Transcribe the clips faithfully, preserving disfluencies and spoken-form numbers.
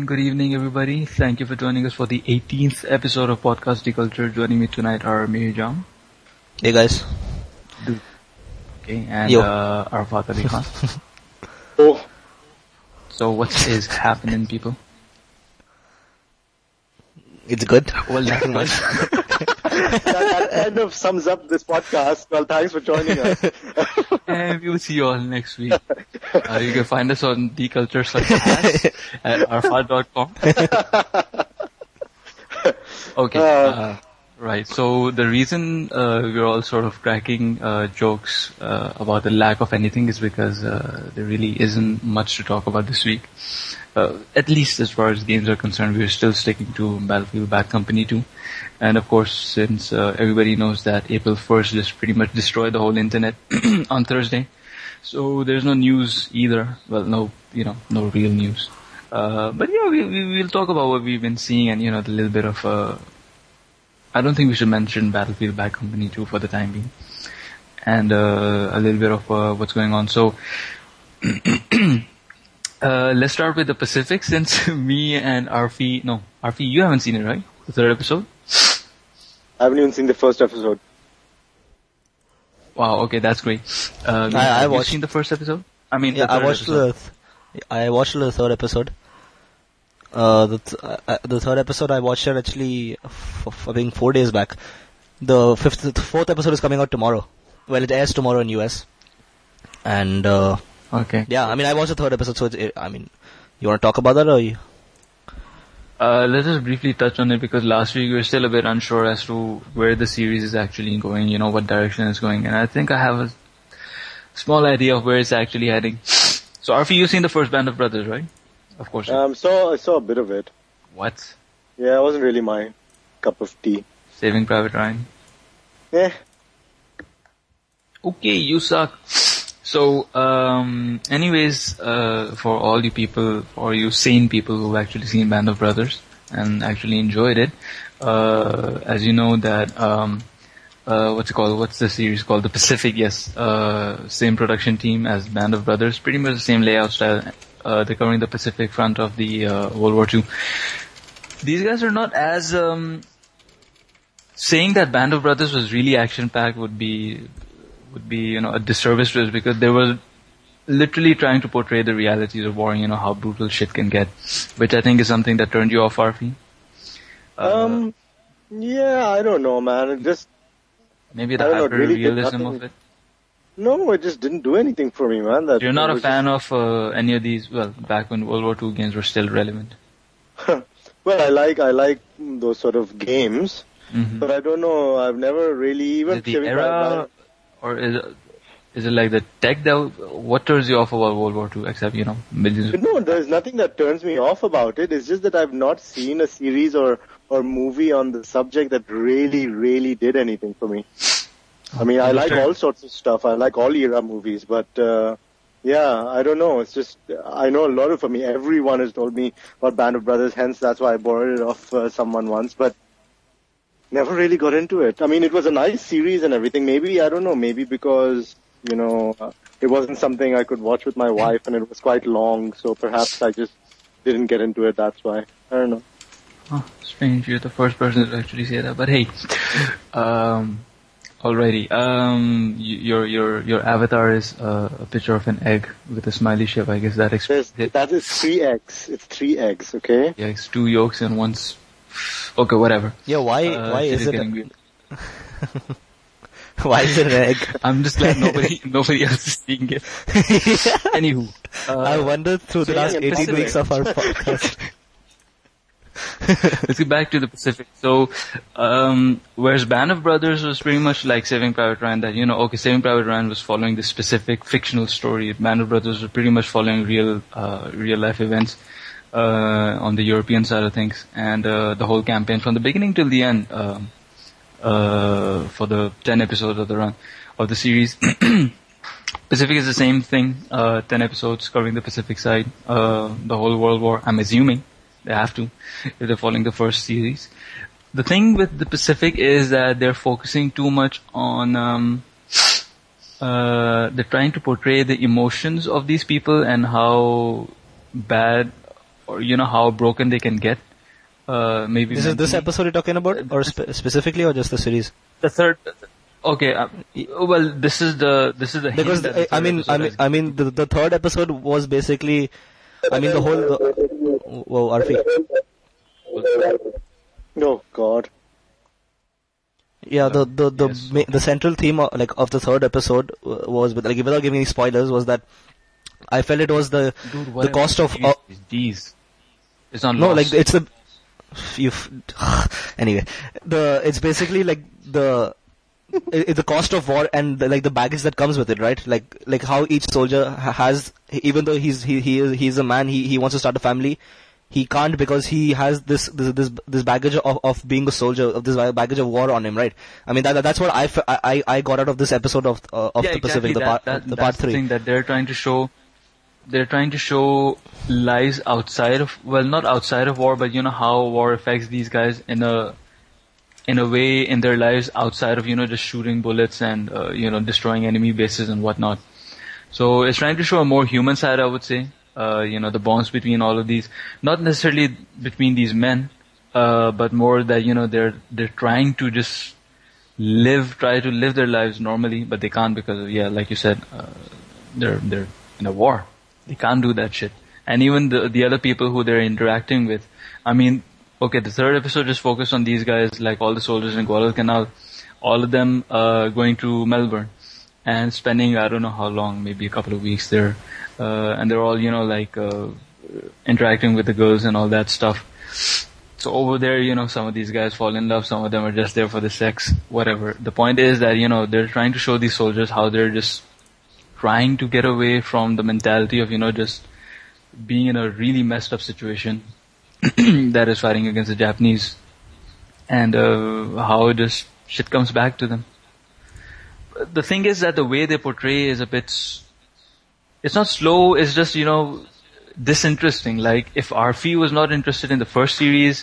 good evening, everybody. Thank you for joining us for the eighteenth episode of Podcast Deculture. Joining me tonight are Mir Jam. Hey guys. Dude. Okay, and Yo. uh, Arafat Ali Khan. Oh. So what is happening, people? It's good. Well, nothing much. that, that kind of sums up this podcast. Well, thanks for joining us. And we will see you all next week. Uh, you can find us on deculture at arfat dot com. Okay. Uh, right. So the reason uh, we're all sort of cracking uh, jokes uh, about the lack of anything is because uh, there really isn't much to talk about this week. Uh, at least as far as games are concerned, we're still sticking to Battlefield Bad Company two. And of course, since uh, everybody knows that April first just pretty much destroyed the whole internet on Thursday. So there's no news either. Well, no, you know, no real news. Uh, but yeah, we, we, we'll talk about what we've been seeing and, you know, the little bit of, uh, I don't think we should mention Battlefield Bad Company two for the time being. And, uh, a little bit of, uh, what's going on. So, uh, let's start with the Pacific since me and Arfi, no, Arfi, you haven't seen it, right? The third episode? I haven't even seen the first episode. Wow, okay, that's great. Uh, I, I have watched you seen the first episode? I mean, yeah, the I third watched episode. the th- I watched the third episode. Uh, the th- uh, the third episode I watched it actually f- f- being four days back. The fifth, the fourth episode is coming out tomorrow. Well, it airs tomorrow in U S. And uh, Okay. yeah, I mean, I watched the third episode, so it's, it, I mean, you want to talk about that or you? Uh, let's just briefly touch on it because last week we were still a bit unsure as to where the series is actually going, you know, what direction it's going. And I think I have a small idea of where it's actually heading. So, Arfi, you've seen the first Band of Brothers, right? Of course. Um, so I saw a bit of it. What? Yeah, it wasn't really my cup of tea. Saving Private Ryan. Eh. Okay, you suck. So, um, anyways, uh, for all you people, for you sane people who've actually seen Band of Brothers and actually enjoyed it, uh, as you know that, um, uh, what's it called? What's the series called? The Pacific, yes. Uh, same production team as Band of Brothers, pretty much the same layout style. Uh, they're covering the Pacific front of the, uh, World War Two. These guys are not as, um, saying that Band of Brothers was really action-packed would be, would be, you know, a disservice to us because they were literally trying to portray the realities of war, you know, how brutal shit can get, which I think is something that turned you off, Arfi. Uh, Um, yeah, I don't know, man. It just, maybe I the don't know, it really did hyper-realism nothing. of it. no, it just didn't do anything for me, man. That You're not it a was fan of uh, any of these, well, back when World War Two games were still relevant. just- well, I like, I like those sort of games, Mm-hmm. but I don't know, I've never really Is even it the Saving Private era, Ryan- or is it, is it like the tech that, what turns you off about World War Two except, you know, millions of... No, there's nothing that turns me off about it. It's just that I've not seen a series or, or movie on the subject that really, really did anything for me. I mean, I like all sorts of stuff. I like all era movies, but, uh, yeah, I don't know. It's just, I know a lot of, I mean, everyone has told me about Band of Brothers, hence that's why I borrowed it off uh, someone once, but never really got into it. I mean, it was a nice series and everything. Maybe, I don't know, maybe because, you know, uh, it wasn't something I could watch with my wife and it was quite long, so perhaps I just didn't get into it, that's why. I don't know. Oh, strange. You're the first person to actually say that. But hey, um, alrighty. Um, y- your your your avatar is uh, a picture of an egg with a smiley shape. I guess that explains There's, it. that is three eggs. It's three eggs, okay? Yeah, it's two yolks and one's. Okay, whatever. Yeah, why Uh, why shit is it getting weird. why is it an egg? I'm just glad nobody nobody else is seeing it. Anywho, uh, I wondered through the so last yeah, eighteen Pacific. weeks of our podcast. let's get back to the Pacific. So, um, whereas Band of Brothers was pretty much like Saving Private Ryan, that, you know, okay, Saving Private Ryan was following this specific fictional story. Band of Brothers was pretty much following real, uh, real life events, uh, on the European side of things. And, uh, the whole campaign from the beginning till the end, um, uh, for the ten episodes of the run, of the series. Pacific is the same thing, uh, ten episodes covering the Pacific side, uh, the whole World War, I'm assuming. They have to, if they're following the first series. The thing with the Pacific is that they're focusing too much on, um, uh, they're trying to portray the emotions of these people and how bad or you know how broken they can get. Uh, maybe this is this episode you're talking about, or spe- specifically, or just the series? The third. Okay. Uh, well, this is the this is the because the, I mean I mean I mean the the third episode was basically, I mean the whole. The, whoa, Arfi. Oh God. Yeah, the the the yes. ma- the central theme of, like of the third episode was, like, without giving any spoilers, was that I felt it was the Dude, the cost of uh, these. It's not no, lost. like it's the you anyway the it's basically like the it, the cost of war and the, like the baggage that comes with it, right? Like like how each soldier has, even though he's he he is he's a man, he he wants to start a family. He can't because he has this this this, this baggage of, of being a soldier, of this baggage of war on him, right? I mean that that's what I, I, I got out of this episode of uh, of yeah, the exactly. Pacific, the that, part that, the part part three. three. The thing that they're trying to show, they're trying to show lives outside of, well, not outside of war, but you know how war affects these guys in a in a way in their lives outside of, you know, just shooting bullets and uh, you know, destroying enemy bases and whatnot. So it's trying to show a more human side, I would say. Uh, you know, the bonds between all of these, not necessarily between these men, uh, but more that, you know, they're, they're trying to just live, try to live their lives normally, but they can't because of, yeah, like you said, uh, they're, they're in a war. They can't do that shit. And even the, the other people who they're interacting with, I mean, okay, the third episode just focused on these guys, like all the soldiers in Guadalcanal, all of them, uh, going to Melbourne and spending, I don't know how long, maybe a couple of weeks there. Uh, and they're all, you know, like, uh, interacting with the girls and all that stuff. So over there, you know, some of these guys fall in love, some of them are just there for the sex, whatever. The point is that, you know, they're trying to show these soldiers how they're just trying to get away from the mentality of, you know, just being in a really messed up situation that is fighting against the Japanese, and, uh, how just shit comes back to them. The thing is that the way they portray is a bit, it's not slow, it's just, you know, disinteresting. Like, if Arfi was not interested in the first series,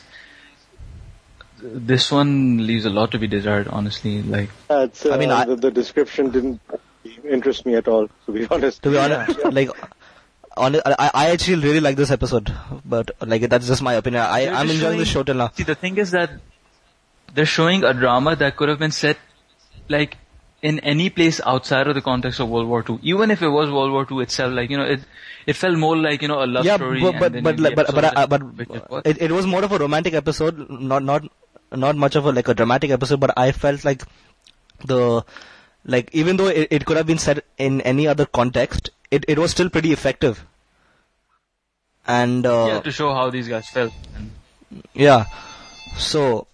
this one leaves a lot to be desired, honestly. Like, uh, uh, I mean, I, the, the description didn't interest me at all, to be honest. To be honest, like, on, I, I actually really like this episode, but like that's just my opinion. I, I'm enjoying showing, the show till now. See, the thing is that they're showing a drama that could have been set, like, in any place outside of the context of World War Two. Even if it was World War Two itself, like, you know, it it felt more like, you know, a love yeah, story. But but and but but but, but, uh, but it, it, it was more of a romantic episode, not not not much of a like a dramatic episode. But I felt like the like even though it, it could have been set in any other context, it it was still pretty effective. And uh, yeah, to show how these guys felt. And yeah, so.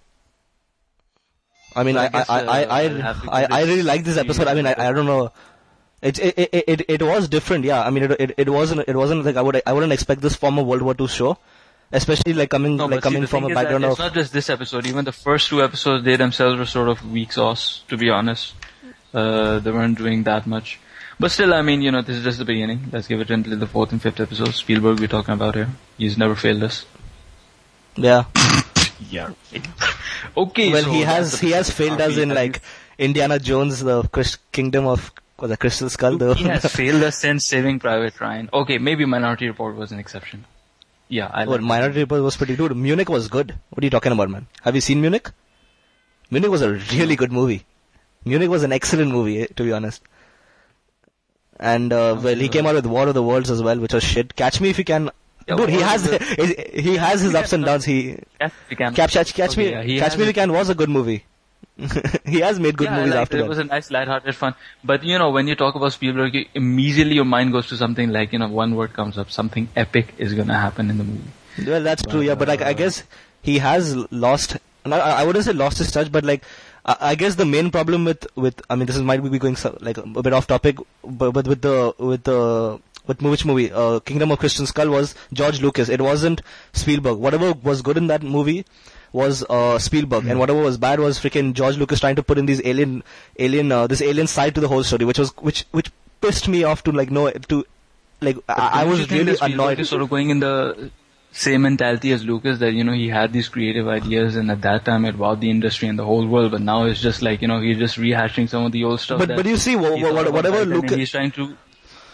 I mean, I I, guess, I, I, I, uh, I, I really like this episode. I mean, I, I don't know. It, it, it, it, it was different, yeah. I mean, it, it, it wasn't, it wasn't like I would, I wouldn't expect this from a World War Two show, especially like coming, no, like coming see, from a background of. of. It's not just this episode. Even the first two episodes, they themselves were sort of weak sauce, to be honest. Uh, they weren't doing that much. But still, I mean, you know, this is just the beginning. Let's give it until the fourth and fifth episode. Spielberg, we're talking about here. He's never failed us. Yeah. Yeah. Okay. Well, so he has he has failed us in like Indiana Jones, the Chris, Kingdom of was the Crystal Skull. Though he has failed us since Saving Private Ryan. Okay, maybe Minority Report was an exception. Yeah, I. Well, Minority Report was pretty good. Munich was good. What are you talking about, man? Have you seen Munich? Munich was a really good movie. Munich was an excellent movie, to be honest. And uh, well, he came out with War of the Worlds as well, which was shit. Catch Me If You Can. Yeah, Dude, he has he has his ups and downs. He Catch, catch, catch, catch okay, me, yeah, he catch me if you can was a good movie. He has made good yeah, movies like, after it that. It was a nice, lighthearted fun. But you know, when you talk about Spielberg, you, immediately your mind goes to something like, you know, one word comes up: something epic is gonna happen in the movie. Well, that's but, true, yeah. But like, I guess he has lost. Not, I wouldn't say lost his touch, but like, I, I guess the main problem with with I mean, this is might be going so, like a bit off topic, but, but with the with the What which movie? Uh, Kingdom of Crystal Skull was George Lucas. It wasn't Spielberg. Whatever was good in that movie was uh, Spielberg, mm-hmm. and whatever was bad was freaking George Lucas trying to put in these alien, alien, uh, this alien side to the whole story, which was which which pissed me off to like no to like I, I was really annoyed. Is sort of going in the same mentality as Lucas, that you know he had these creative ideas, and at that time it wowed the industry and the whole world. But now it's just like, you know, he's just rehashing some of the old stuff. But but you see, what, what, whatever Lucas, he's trying to.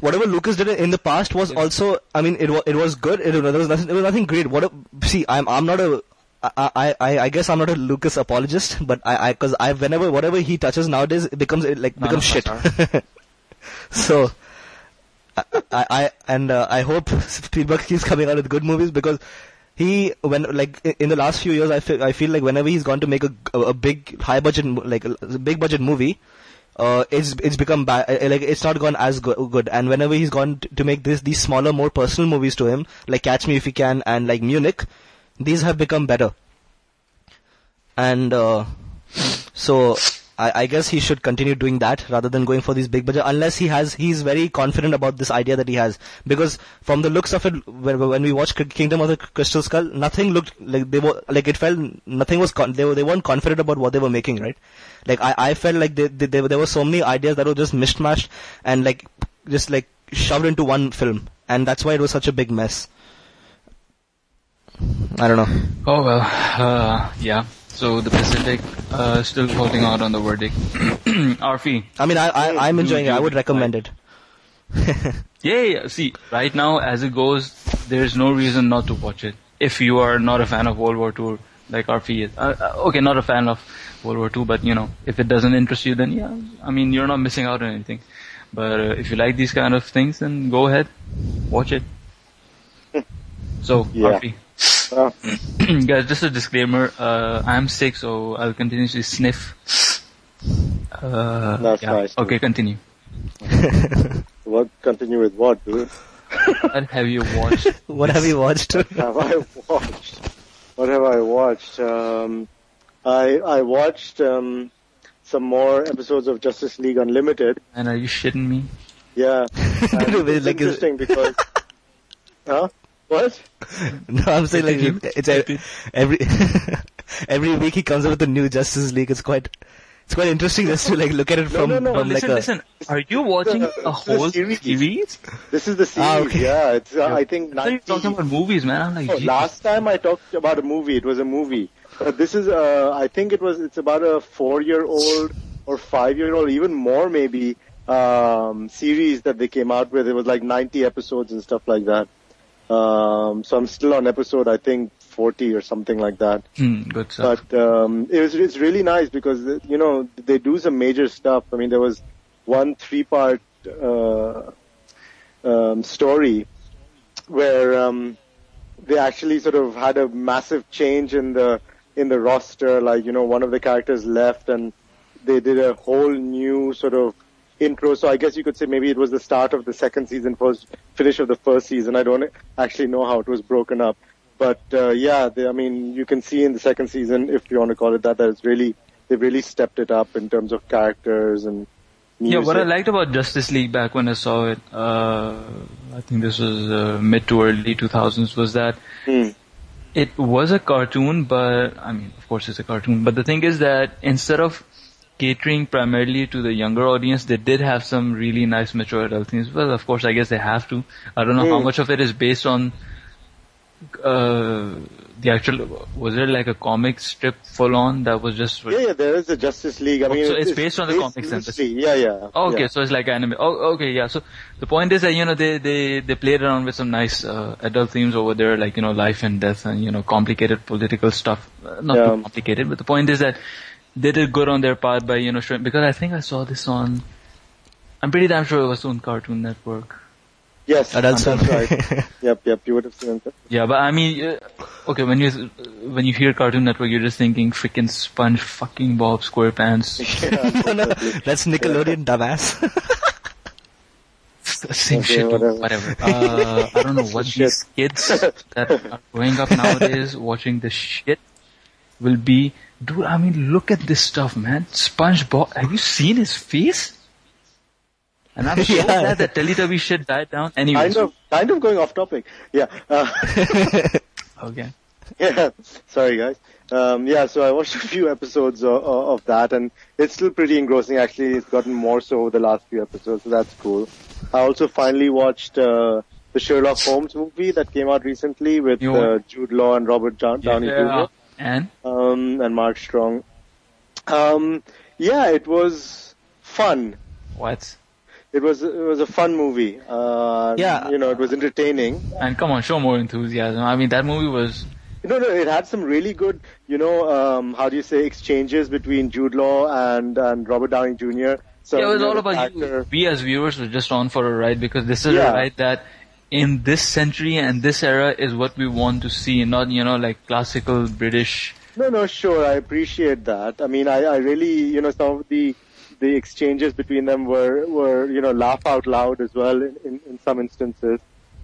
whatever Lucas did in the past was also, I mean, it was it was good. It, there was nothing, it was nothing great. What? See, I'm I'm not a I, I, I guess I'm not a Lucas apologist, but I, I, cause I, whenever, whatever he touches nowadays, it becomes, it like, becomes shit. So, I, I, and, uh, I hope Spielberg keeps coming out with good movies because he, when, like, in the last few years, I feel, I feel like whenever he's gone to make a, a, a big, high budget, like, a, a big budget movie, uh, it's, it's become bad, like, it's not gone as go- good. And whenever he's gone to, to make this, these smaller, more personal movies to him, like Catch Me If You Can and like Munich, these have become better. And, uh, so, I, I guess he should continue doing that rather than going for these big budget, unless he has, he's very confident about this idea that he has. Because from the looks of it, when, when we watched Kingdom of the Crystal Skull, nothing looked like they were, like it felt, nothing was, con- they were, they weren't confident about what they were making, right? Like, I, I felt like they, they, they, there were so many ideas that were just mishmashed and like, just like shoved into one film. And that's why it was such a big mess. I don't know. Oh well, uh, yeah. So the Pacific uh, still holding out on the verdict. Arfi. I mean, I, I I'm enjoying it. I would recommend it. yeah, yeah. See, right now as it goes, there's no reason not to watch it. If you are not a fan of World War Two, like Arfi is. Uh, okay, not a fan of World War Two, but you know, if it doesn't interest you, then yeah. I mean, you're not missing out on anything. But uh, if you like these kind of things, then go ahead, watch it. So, yeah. Arfi. Uh. Guys, just a disclaimer, uh, I'm sick, so I'll continuously sniff. Uh, That's yeah. nice. Okay, continue. What, continue with what, dude? What have you watched? What have you watched? What have I watched? What have I watched? Um, I, I watched, um, some more episodes of Justice League Unlimited. And are you shitting me? Yeah. And it's like interesting because, huh? What? No, I'm saying like it's a, every every week he comes up with a new Justice League. It's quite it's quite interesting just to like look at it from, no, no, no. from listen, like a. Listen, are you watching a whole series? series? This is the series. Ah, okay. Yeah, it's uh, I think. I thought you were talking about movies, man. I'm like, oh, last time I talked about a movie, it was a movie. But this is uh, I think it was it's about a four-year-old or five-year-old, even more maybe, um, series that they came out with. It was like ninety episodes and stuff like that. Um, so I'm still on episode, I think, forty or something like that. Hmm, good stuff. But um, it was it's really nice because you know they do some major stuff. I mean, there was one three-part uh, um, story where um, they actually sort of had a massive change in the in the roster. Like you know, one of the characters left, and they did a whole new sort of intro. So I guess you could say maybe it was the start of the second season, first finish of the first season. I don't actually know how it was broken up, but uh, yeah, they, I mean, you can see in the second season, if you want to call it that, that it's really they've really stepped it up in terms of characters and music. Yeah, what I liked about Justice League back when I saw it, uh, I think this was uh, mid to early two thousands, was that hmm. it was a cartoon, but I mean, of course, it's a cartoon. But the thing is that instead of catering primarily to the younger audience, they did have some really nice mature adult themes. Well, of course, I guess they have to. I don't know mm. how much of it is based on uh, the actual. Was there like a comic strip full on that was just? Yeah, yeah, there is a Justice League. I mean, oh, so it's, it's based on the comics. Loosely. Yeah, yeah. Oh, okay, yeah. so it's like anime. Oh, okay, yeah. So the point is that you know they they they played around with some nice uh, adult themes over there, like you know life and death and you know complicated political stuff. Uh, not yeah. too complicated, but the point is that they did good on their part by, you know, showing, because I think I saw this on, I'm pretty damn sure it was on Cartoon Network. Yes, oh, that's right. Yep, yep, you would have seen it. Yeah, but I mean, uh, okay, when you, when you hear Cartoon Network, you're just thinking freaking Sponge fucking Bob SquarePants. Yeah, no, no, that's Nickelodeon, dumbass. Same okay, shit, whatever. whatever. Uh, I don't know what these kids that are growing up nowadays watching this shit will be. Dude, I mean, look at this stuff, man. SpongeBob, have you seen his face? And I'm so yeah. glad that Teletubby shit died down. Anyways. Kind of, kind of going off topic. Yeah. Uh, okay. Yeah. Sorry, guys. Um, yeah, so I watched a few episodes of, of that, and it's still pretty engrossing. Actually, it's gotten more so over the last few episodes, so that's cool. I also finally watched uh, the Sherlock Holmes movie that came out recently with uh, Jude Law and Robert Down- Downey yeah. Junior And? Um, and Mark Strong. Um, yeah, it was fun. What? it was it was a fun movie. Uh, Yeah. you know, it was entertaining. And come on, show more enthusiasm. I mean, that movie was. No, no, it had some really good, you know, um, how do you say, exchanges between Jude Law and and Robert Downey Junior So, Yeah, it was you know, all the about actor- you. We as viewers were just on for a ride because this is Yeah. a ride that in this century and this era is what we want to see, not, you know, like classical British. No, no, sure, I appreciate that. I mean, I, I really, you know, some of the the exchanges between them were, were you know, laugh out loud as well in, in, in some instances.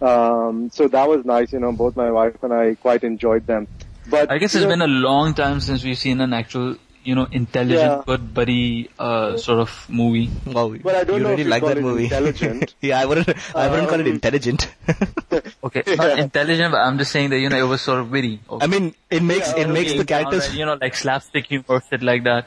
Um, so that was nice, you know, both my wife and I quite enjoyed them. But I guess you it's know, been a long time since we've seen an actual, you know, intelligent Yeah. but buddy uh, sort of movie. Wow, Well, I don't you know really if you like call that it movie. intelligent. yeah, I wouldn't. I wouldn't call it Um, intelligent. Okay, not intelligent, but I'm just saying that, you know, it was sort of witty. Okay. I mean, it makes Yeah, it makes the characters. Alright, you know, like slapstick humor, shit like that.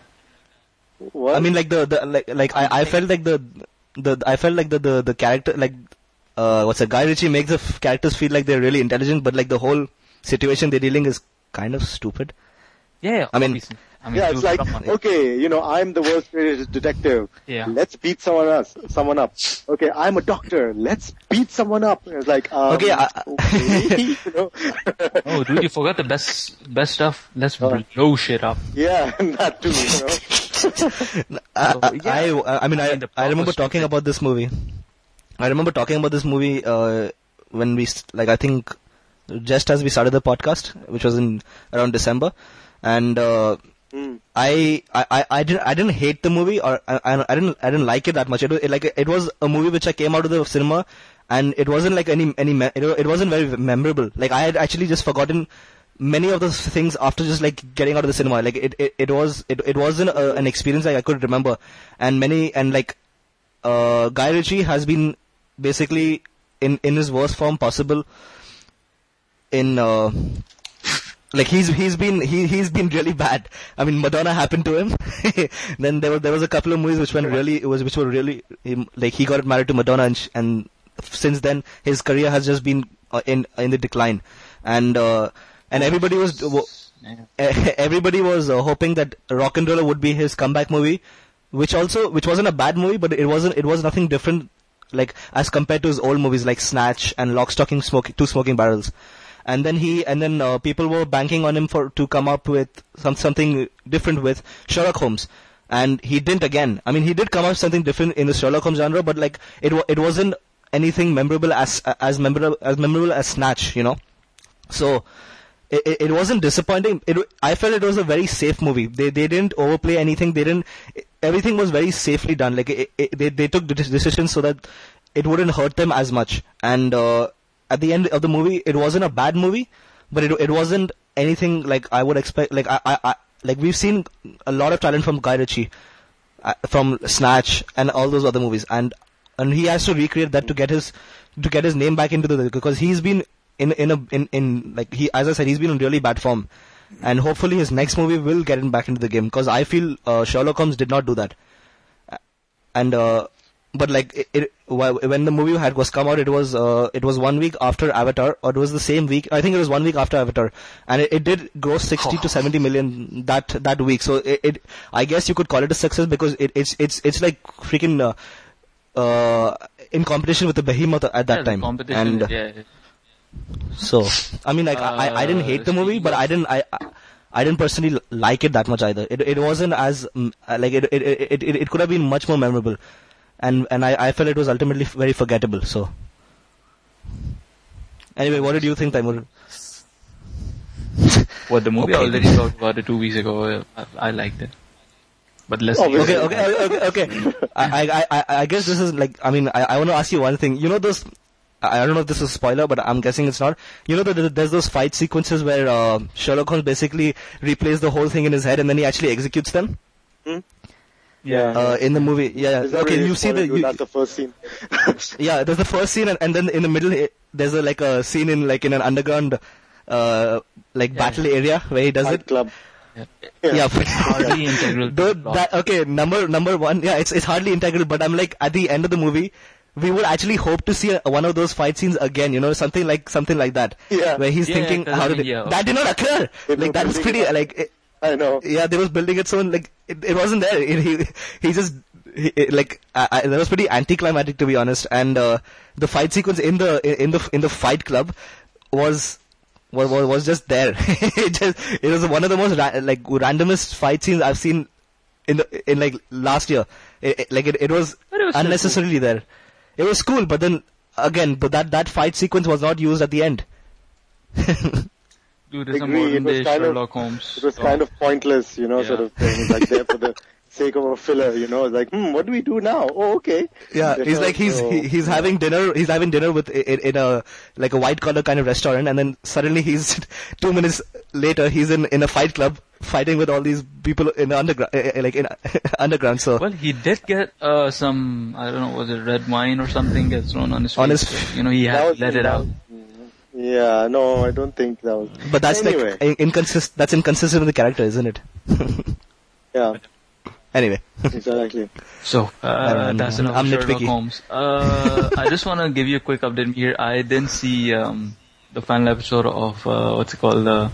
what? I mean, like the, the like like I, I felt like the the I felt like the the, the character like uh what's a Guy Ritchie makes the f- characters feel like they're really intelligent, but like the whole situation they're dealing is kind of stupid. Yeah, yeah, I mean- obviously. I mean, yeah, dude, it's like, come on. okay, you know, I'm the world's greatest detective. Yeah. Let's beat someone else, someone up. Okay, I'm a doctor. Let's beat someone up. It's like, um, Okay, I- okay, you know. Oh, dude, you forgot the best best stuff. Let's Uh. blow shit up. Yeah, and that too, you know. I, I, yeah. I, I mean, I I, mean, the I remember plot was talking stupid. about this movie. I remember talking about this movie uh, when we, st- like, I think just as we started the podcast, which was in around December, and uh, Mm. I, I, I- I didn't, I didn't hate the movie, or I, I, I didn't, I didn't like it that much. It was it, like it was a movie which I came out of the cinema, and it wasn't like any, any, me- it, wa- it wasn't very memorable. Like I had actually just forgotten many of those things after just like getting out of the cinema. Like it, it, it was, it, it wasn't a, an experience like I could remember, and many, and like, uh, Guy Ritchie has been basically in, in his worst form possible in, uh, like he's he's been he he's been really bad. I mean, Madonna happened to him. Then there was there was a couple of movies which went really it was which were really um, like he got married to Madonna, and, sh- and since then his career has just been uh, in in the decline, and uh, and everybody was w- Yeah. everybody was uh, hoping that Rock and Roller would be his comeback movie, which also which wasn't a bad movie, but it wasn't it was nothing different like as compared to his old movies like Snatch and Lock, Stock and Smoking Two Smoking Barrels. And then he, and then uh, people were banking on him for to come up with some something different with Sherlock Holmes, and he didn't again. I mean, he did come up with something different in the Sherlock Holmes genre, but like it wa- it wasn't anything memorable as as memorable as memorable as Snatch, you know. So it, it, it wasn't disappointing. It I felt it was a very safe movie. They they didn't overplay anything. They didn't. Everything was very safely done. Like it, it, they they took the decisions so that it wouldn't hurt them as much. And uh, at the end of the movie, it wasn't a bad movie, but it it wasn't anything like I would expect. Like I I, I like we've seen a lot of talent from Guy Ritchie, uh, from Snatch and all those other movies, and and he has to recreate that to get his to get his name back into the because he's been in in a in in like he as I said he's been in really bad form, and hopefully his next movie will get him back into the game because I feel uh, Sherlock Holmes did not do that, Uh, and uh, but like it, it wh- when the movie had was come out, it was uh, it was one week after Avatar, or it was the same week. I think it was one week after Avatar, and it, it did gross sixty to seventy million that that week. So it, it I guess you could call it a success because it, it's it's it's like freaking uh, uh, in competition with the Behemoth at that Yeah, the time. competition, And yeah. so I mean, like I, I I didn't hate the movie, but I didn't I. I I didn't personally like it that much either. It it wasn't as mm, uh, like it it, it it it could have been much more memorable, and and I, I felt it was ultimately f- very forgettable. So anyway, what did you think, Taimur? What the movie? Okay. I already talked about it two weeks ago. I, I liked it. But let's Obviously. Okay, okay, okay, okay. I I I I guess this is like I mean I I want to ask you one thing. You know those. I I don't know if this is a spoiler, but I'm guessing it's not. You know that there's those fight sequences where uh, Sherlock Holmes basically replays the whole thing in his head and then he actually executes them Yeah. uh, in the movie. Yeah. Is that Okay, really you see the spoiler? you, That's the first scene. yeah. There's the first scene and, and then in the middle eh, there's a like a scene in like in an underground uh like Yeah, battle area where he does Fight it. Club. yeah. Yeah. Hardly integral to Though the plot. that, okay, number number one, yeah, it's it's hardly integral, but I'm like at the end of the movie, we would actually hope to see a, one of those fight scenes again, you know, something like something like that, Yeah. where he's Yeah, thinking, yeah, how did I mean, it, yeah. that did not occur? They Like were that was building pretty, it up. like, it, I know. yeah, they was building it so like it, it wasn't there. It, he he just he, it, like I, I, that was pretty anticlimactic to be honest. And uh, the fight sequence in the in the in the fight club was was was just there. it just it was one of the most ra- like randomest fight scenes I've seen in the in like last year. It, it, like it, it was, it was unnecessarily cool. there. It was cool, but then again, but that that fight sequence was not used at the end. Dude, it's a Agree, modern it was day kind of- Sherlock Holmes. It was So- kind of pointless, you know, Yeah. sort of thing. It's like there for the sake of a filler, you know. It's like, hmm, what do we do now? Oh, okay. Yeah, You he's know, like he's so- he, he's having dinner. He's having dinner with in, in a like a white collar kind of restaurant, and then suddenly he's two minutes later he's in, in a fight club fighting with all these people in the underground, like in underground. So Well, he did get uh, some, I don't know, was it red wine or something gets thrown on his face. On his- So, you know, he That had was- to let it that out. was- Yeah, no, I don't think that was. but that's Anyway. like in- inconsist. That's inconsistent with the character, isn't it? Yeah, Anyway, exactly. So, uh, I'm- that's enough I'm of Sherlock nitpicky. Holmes. Uh, I just want to give you a quick update here. I didn't see um, the final episode of, uh, what's it called, the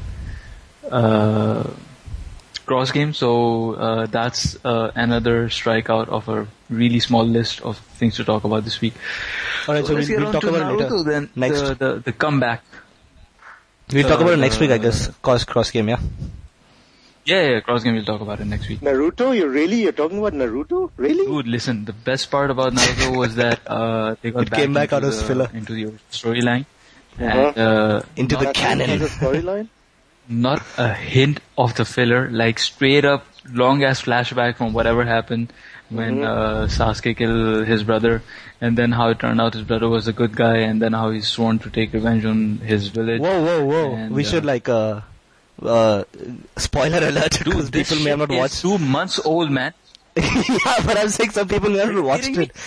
uh, Cross Game. So, uh, that's uh, another strikeout of a really small list of things to talk about this week. all right. So, let's we'll, get we'll on talk to about it later. Naruto then. Next. The, the, the comeback. We'll talk about it next week, I uh, guess. Cross cross game, yeah. Yeah, yeah, Cross Game, we'll talk about it next week. Naruto? You really? You're talking about Naruto? Really? Dude, listen, the best part about Naruto was that uh, they got It back, came back into out as the, filler. into the storyline. Uh-huh. And uh, Into the not, canon. As a storyline? not a hint of the filler, like straight up long ass flashback from whatever happened when Mhm. uh, Sasuke killed his brother, and then how it turned out his brother was a good guy, and then how he's sworn to take revenge on his village. Whoa, whoa, whoa! And, we uh, should like uh, uh, spoiler alert because Dude, this people may have shit not is watched. two months old, man. Yeah, but I'm saying some people may have Are you not watched kidding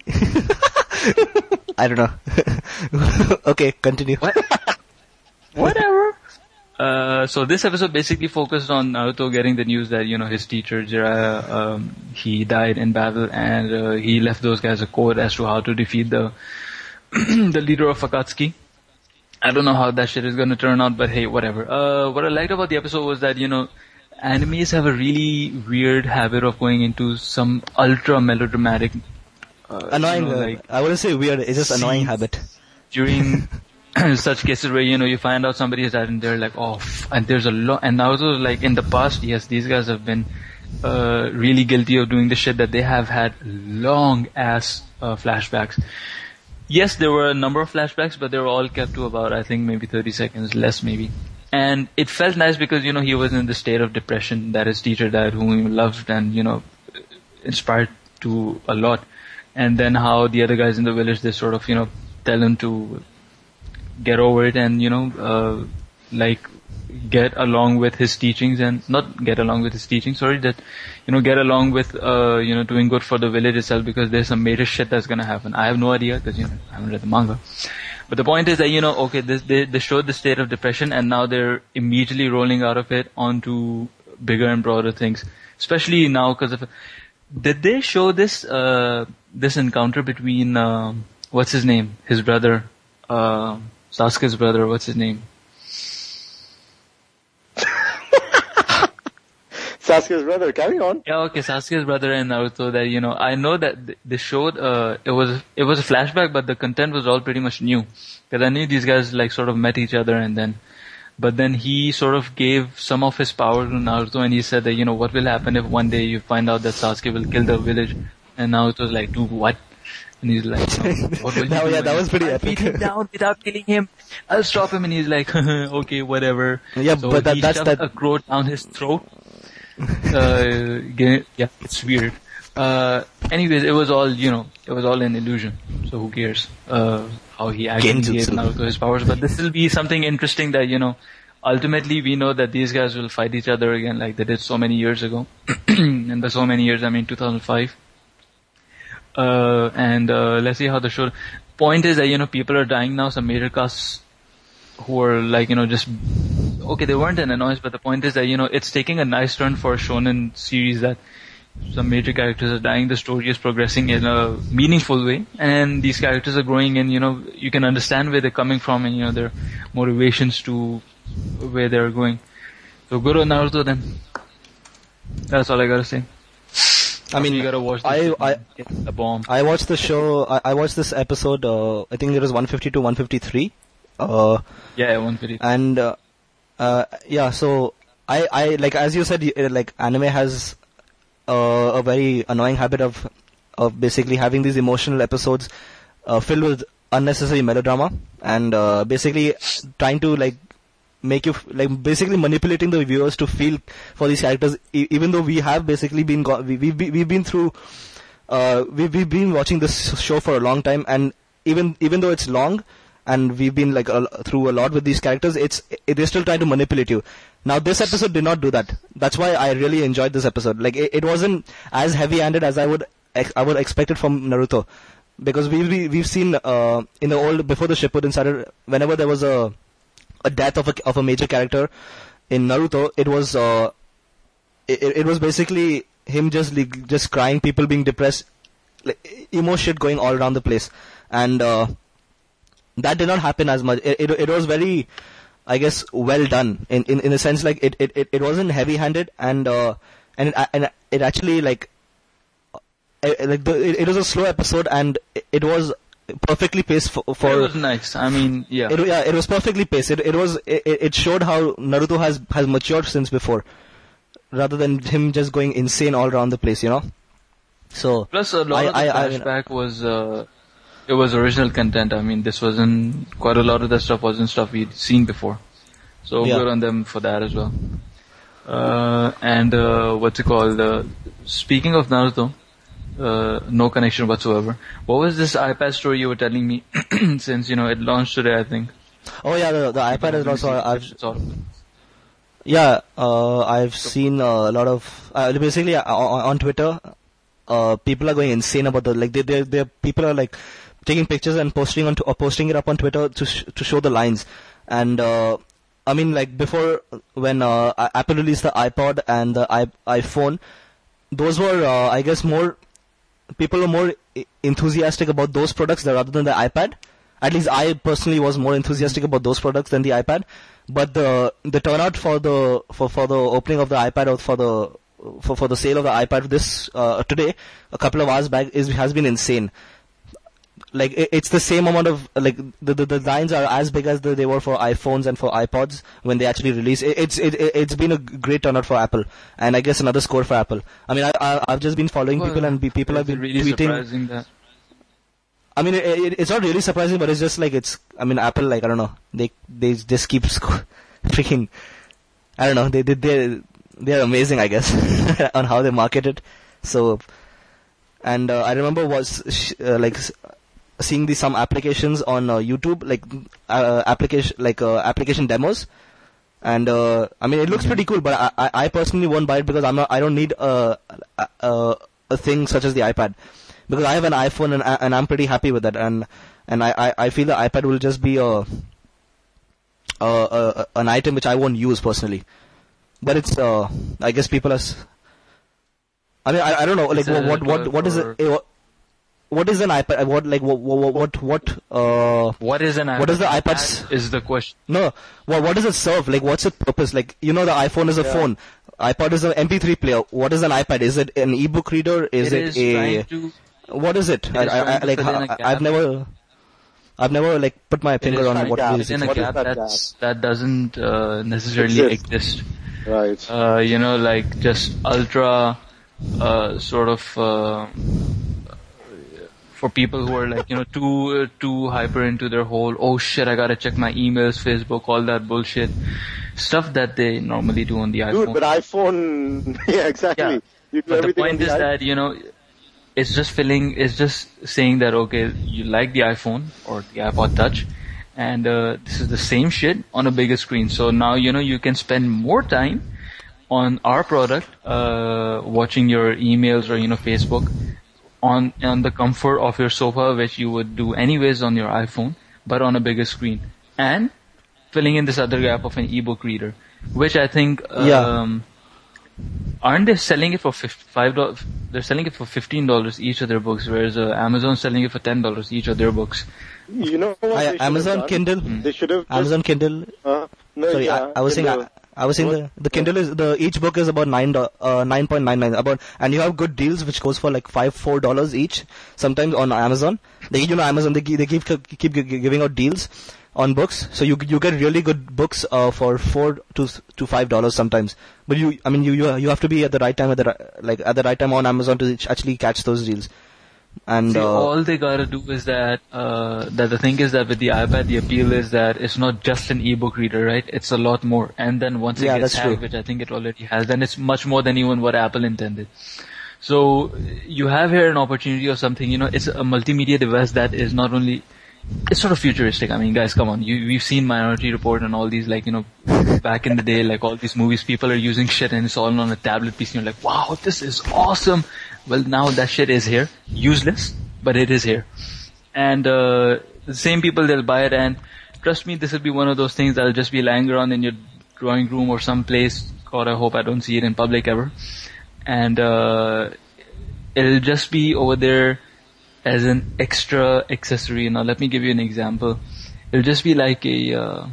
it. I don't know. Okay, continue. What? Whatever. Uh, so this episode basically focused on Naruto getting the news that, you know, his teacher, Jiraiya, um, he died in battle, and uh, he left those guys a code as to how to defeat the the leader of Akatsuki. I don't know how that shit is gonna turn out, but hey, whatever. Uh, what I liked about the episode was that, you know, animes have a really weird habit of going into some ultra melodramatic, uh, Annoying. you know, uh, like, I wouldn't say weird. It's just annoying scenes. habit. during such cases where, you know, you find out somebody has died and they're like, oh, f-, and there's a lot, and Naruto, like, in the past, yes, these guys have been, uh, really guilty of doing the shit that they have had long ass, uh, flashbacks. Yes, there were a number of flashbacks, but they were all kept to about, I think, maybe thirty seconds, less maybe. And it felt nice because, you know, he was in the state of depression that his teacher died, whom he loved and, you know, inspired to a lot. And then how the other guys in the village, they sort of, you know, tell him to get over it and, you know, uh, like, get along with his teachings and, not get along with his teachings, sorry, that, you know, get along with, uh, you know, doing good for the village itself because there's some major shit that's gonna happen. I have no idea because, you know, I haven't read the manga. But the point is that, you know, okay, this, they, they showed the state of depression and now they're immediately rolling out of it onto bigger and broader things. Especially now because of, did they show this, uh, this encounter between, um, what's his name? His brother, uh, Sasuke's brother, what's his name? Sasuke's brother, carry on. Yeah, okay, Sasuke's brother and Naruto that, you know, I know that th- they showed, uh, it was, it was a flashback, but the content was all pretty much new. Cause I knew these guys like sort of met each other and then, but then he sort of gave some of his power to Naruto and he said that, you know, what will happen if one day you find out that Sasuke will kill the village? And Naruto was like, dude, what? And he's like, you know, what will you That- do? yeah, And that was he's pretty like, epic. I'll beat him down without killing him. I'll stop him. And he's like, okay, whatever. Yeah, so but that- he that's shoved that- a crow down his throat. uh, ge- yeah, it's weird. Uh, anyways, it was all, you know, it was all an illusion. So who cares, uh, how he actually Genjutsu. gave Naruto his powers. But this will be something interesting that, you know, ultimately we know that these guys will fight each other again like they did so many years ago. And by so many years, I mean two thousand five. Uh, and, uh, let's see how the show, point is that, you know, people are dying now, some major casts who are like, you know, just, okay, they weren't an annoyance, but the point is that, you know, it's taking a nice turn for a shonen series that some major characters are dying, the story is progressing in a meaningful way, and these characters are growing and, you know, you can understand where they're coming from and, you know, their motivations to where they're going. So good on Naruto then. That's all I gotta say. I mean, you gotta watch this I, I, a bomb. I watched the show, I, I watched this episode, uh, I think it was one fifty to one fifty-three. Uh, yeah, one fifty. And, uh, uh, yeah, so, I, I, like, as you said, like, anime has, uh, a very annoying habit of, of basically having these emotional episodes, uh, filled with unnecessary melodrama, and, uh, basically trying to, like, make you, like, basically manipulating the viewers to feel for these characters, e- even though we have basically been, go- we, we, we've been through, uh, we've, we've been watching this show for a long time, and even, even though it's long, and we've been, like, a, through a lot with these characters, it's, it, they're still trying to manipulate you. Now, this episode did not do that. That's why I really enjoyed this episode. Like, it, it wasn't as heavy-handed as I would, ex- I would expect it from Naruto. Because we, we, we've seen, uh, in the old, before the Shippuden started, whenever there was a, a death of a of a major character in Naruto, it was uh, it, it was basically him just like, just crying, people being depressed, like, emo shit going all around the place, and uh, that did not happen as much. It, it it was very, I guess, well done in in in a sense, like it it, it wasn't heavy handed, and uh, and it, and it actually like like the, it, it was a slow episode, and it, it was perfectly paced for, for. It was nice. I mean, yeah. It, yeah, it was perfectly paced. It, it was. It, it showed how Naruto has has matured since before, rather than him just going insane all around the place. You know. So. Plus, a lot I, of the I, flashback I, was. Uh, it was original content. I mean, this wasn't quite a lot of the stuff wasn't stuff we'd seen before. So yeah. good on them for that as well. Uh, and uh, what's it called? Uh, speaking of Naruto. Uh, no connection whatsoever. What was this iPad story you were telling me? Since, you know, it launched today, I think. Oh yeah, the, the iPad is also, I've, yeah, uh, I've seen uh, a lot of, uh, basically uh, on, on Twitter, uh, people are going insane about the, like, they, they, they, people are like, taking pictures and posting on, or posting it up on Twitter to, sh- to show the lines. And, uh, I mean, like, before, when, uh, Apple released the iPod and the I- iPhone, those were, uh, I guess, more, people were more enthusiastic about those products rather than the iPad. At least I personally was more enthusiastic about those products than the iPad. But the the turnout for the for, for the opening of the iPad or for the for, for the sale of the iPad this uh, today, a couple of hours back, is has been insane. Like it, it's the same amount of like the, the the lines are as big as the, they were for iPhones and for iPods when they actually released. It, it's it, it's been a great turnout for Apple, and I guess another score for Apple. I mean, I, I I've just been following well, people and be, people have been really tweeting. Surprising that. I mean, it, it, it's not really surprising, but it's just like it's. I mean, Apple, like I don't know, they they just keep sc- freaking. I don't know. They they they they're amazing, I guess, on how they market it. So, and uh, I remember was sh- uh, like. seeing the some applications on uh, YouTube, like uh, application like uh, application demos, and uh, I mean it looks pretty cool. But I, I, I personally won't buy it because I'm not. I don't need a, a a thing such as the iPad because I have an iPhone and and I'm pretty happy with that. And and I, I, I feel the iPad will just be a, a, a an item which I won't use personally. But it's uh I guess people are. S- I mean I, I don't know like what what what, what is it. Eh, What is an iPad? What like what what what what uh? What is an iPad? What is the iPad's? Is the question? No, what what does it serve? Like what's its purpose? Like you know, the iPhone is a yeah. phone. iPod is an M P three player. What is an iPad? Is it an ebook reader? Is it, it is a? To, what is it? it I, is I, I like I, I've never. I've never like put my finger on what it is. In a what gap is that that's, gap? that doesn't uh, necessarily exist. exist. Right. Uh, you know, like just ultra, uh, sort of. Uh, For people who are like, you know, too uh, too hyper into their whole, oh shit, I gotta check my emails, Facebook, all that bullshit. Stuff that they normally do on the iPhone. Dude, but iPhone, yeah, exactly. Yeah. You do but the everything point on the is iPhone. that, you know, it's just filling, it's just saying that, okay, you like the iPhone or the iPod Touch, and uh, this is the same shit on a bigger screen. So now, you know, you can spend more time on our product, uh, watching your emails or, you know, Facebook, on on the comfort of your sofa, which you would do anyways on your iPhone, but on a bigger screen, and filling in this other gap of an ebook reader, which I think, um, yeah. aren't they selling it for five dollars? They're selling it for fifteen dollars each of their books, whereas uh, Amazon selling it for ten dollars each of their books. You know what I, they Amazon have Kindle. They should have Amazon Kindle. Uh, no, Sorry, yeah, I, I was Kindle. saying I was saying the, the Kindle is, the, each book is about nine, uh, nine point nine nine, about, and you have good deals which goes for like five, four dollars each, sometimes on Amazon. They, you know, Amazon, they, they keep, keep giving out deals on books, so you, you get really good books, uh, for four to, to five dollars sometimes. But you, I mean, you, you, you have to be at the right time, at the, like, at the right time on Amazon to actually catch those deals. And See, uh, all they gotta do is that, uh, that the thing is that with the iPad, the appeal is that it's not just an ebook reader, right? It's a lot more. And then once it Yeah, gets that's hacked, true. which I think it already has, then it's much more than even what Apple intended. So, you have here an opportunity or something, you know, it's a multimedia device that is not only, it's sort of futuristic. I mean, guys, come on. You, we've seen Minority Report and all these, like, you know, back in the day, like all these movies, people are using shit and it's all on a tablet P C and you're like, wow, this is awesome. Well, now that shit is here. Useless, but it is here. And, uh, the same people, they'll buy it, and trust me, this will be one of those things that'll just be lying around in your drawing room or some place. God, I hope I don't see it in public ever. And, uh, it'll just be over there as an extra accessory. Now, let me give you an example. It'll just be like a, uh,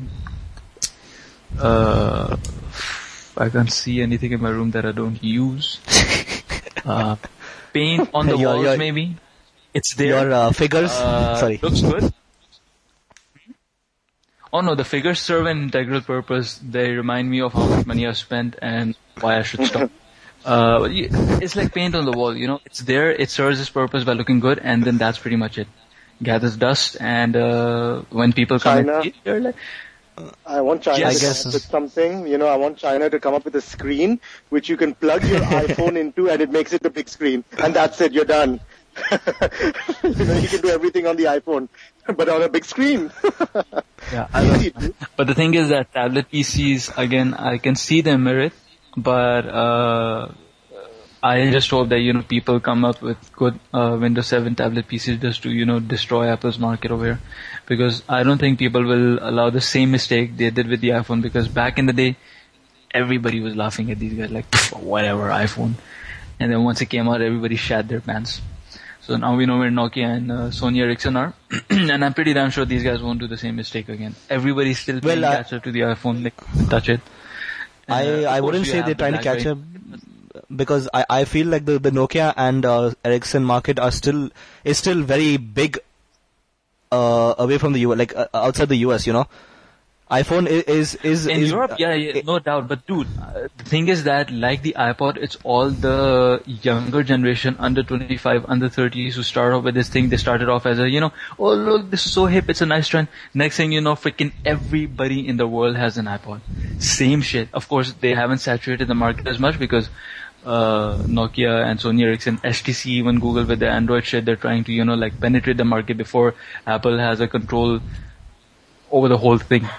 uh, I can't see anything in my room that I don't use. Uh, paint on the Your- walls, your- maybe. It's there. your uh, figures, Uh, sorry. Looks good. Oh no, the figures serve an integral purpose. They remind me of how much money I've spent and why I should stop. Uh, you- it's like paint on the wall, you know. It's there, it serves its purpose by looking good, and then that's pretty much it. Gathers dust, and uh, when people come China. and see it, they're like, I want China Yes. to I guess- come up with something. You know, I want China to come up with a screen which you can plug your iPhone into, and it makes it a big screen, and that's it. You're done. You know, you can do everything on the iPhone, but on a big screen. yeah, I Easy, don't dude. But the thing is that tablet P Cs, again, I can see the merit, but uh, I just hope that, you know, people come up with good uh, Windows seven tablet P Cs just to, you know, destroy Apple's market over here. Because I don't think people will allow the same mistake they did with the iPhone, because back in the day, everybody was laughing at these guys like, whatever, iPhone. And then once it came out, everybody shat their pants. So now we know where Nokia and uh, Sony Ericsson are, and I'm pretty damn sure these guys won't do the same mistake again. Everybody's still playing Well, I- catch up to the iPhone, like, touch it. And, I, uh, of I course wouldn't you say have they're the trying to catch BlackBerry. up, because I, I feel like the, the Nokia and uh, Ericsson market are still, is still very big, uh, away from the U S, like uh, outside the U S, you know. iPhone is, is, is In is- Europe, yeah, yeah, no doubt. But dude, uh, the thing is that like the iPod, it's all the younger generation, under twenty-five, under thirties, who start off with this thing. They started off as a, you know, oh look, this is so hip, it's a nice trend. Next thing you know, freaking everybody in the world has an iPod. Same shit. Of course, they haven't saturated the market as much because uh, Nokia and Sony Ericsson, H T C, even Google with their Android shit, they're trying to, you know, like penetrate the market before Apple has a control over the whole thing.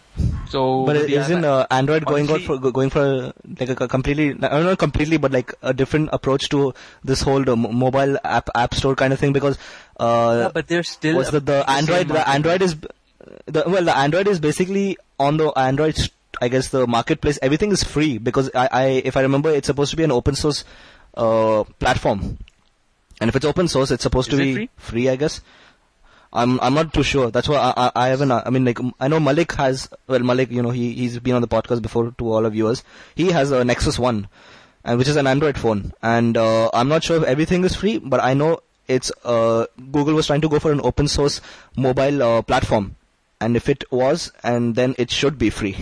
So, But with the isn't iPad- uh, Android going out honestly- for going for like a completely, I don't know, completely, but like a different approach to this whole uh, mo- mobile app app store kind of thing? Because uh, Yeah, but they're still was the, the the same Android the market. Android is the well the Android is basically on the Android st- I guess the marketplace, everything is free, because I, I if I remember, it's supposed to be an open source uh, platform, and if it's open source, it's supposed Is to it be free? free, I guess. I'm I'm not too sure. That's why I I, I haven't. I mean, like I know Malik has. Well, Malik, you know, he he's been on the podcast before. To all of viewers, he has a Nexus One, and which is an Android phone. And uh, I'm not sure if everything is free, but I know it's uh Google was trying to go for an open source mobile uh, platform, and if it was, and then it should be free.